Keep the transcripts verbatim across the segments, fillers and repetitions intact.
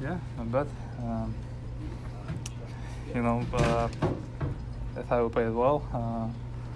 yeah, not bad. Um, you know, uh, I thought we played well. Uh,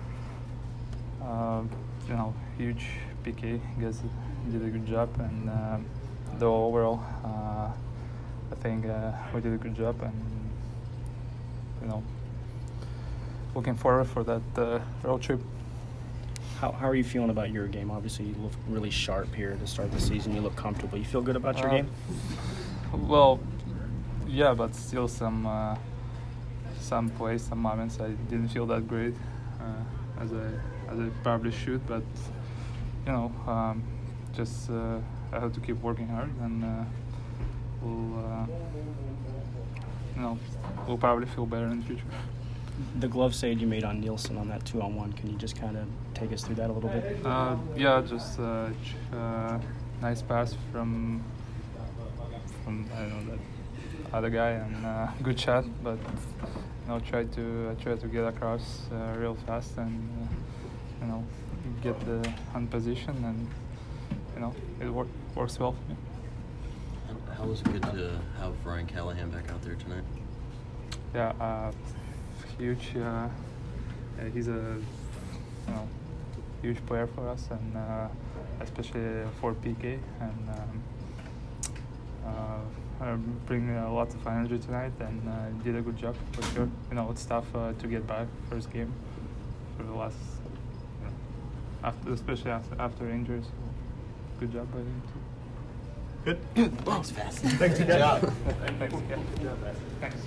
uh, you know, huge P K. Guys did a good job, and um, though overall, uh, I think uh, we did a good job, and you know, looking forward for that uh, road trip. How, how are you feeling about your game? Obviously, you look really sharp here to start the season. You look comfortable. You feel good about your Uh, game? Well, yeah, but still some uh, some plays, some moments I didn't feel that great uh, as I as I probably should. But you know, um, just uh, I have to keep working hard, and uh, we'll uh, you know we'll probably feel better in the future. The glove save you made on Nielsen on that two-on-one, can you just kind of take us through that a little bit? Uh, yeah, just uh, ch- uh, nice pass from from I don't know that other guy, and uh, good shot. But you know, try to I try to get across uh, real fast, and uh, you know get the on position, and you know it wor- works well for me. And how was it good to have Ryan Callahan back out there tonight? Yeah, uh, huge. Uh, yeah, he's a you know huge player for us, and uh, especially for P K, and um, uh, uh, bring uh, lots of energy tonight, and uh, did a good job for sure. You know, it's tough uh, to get back first game for the last, you know, after especially after, after injuries. So good job by him too. Good. Thanks, Fast. Thanks, guys. Thanks. Yeah. Thanks.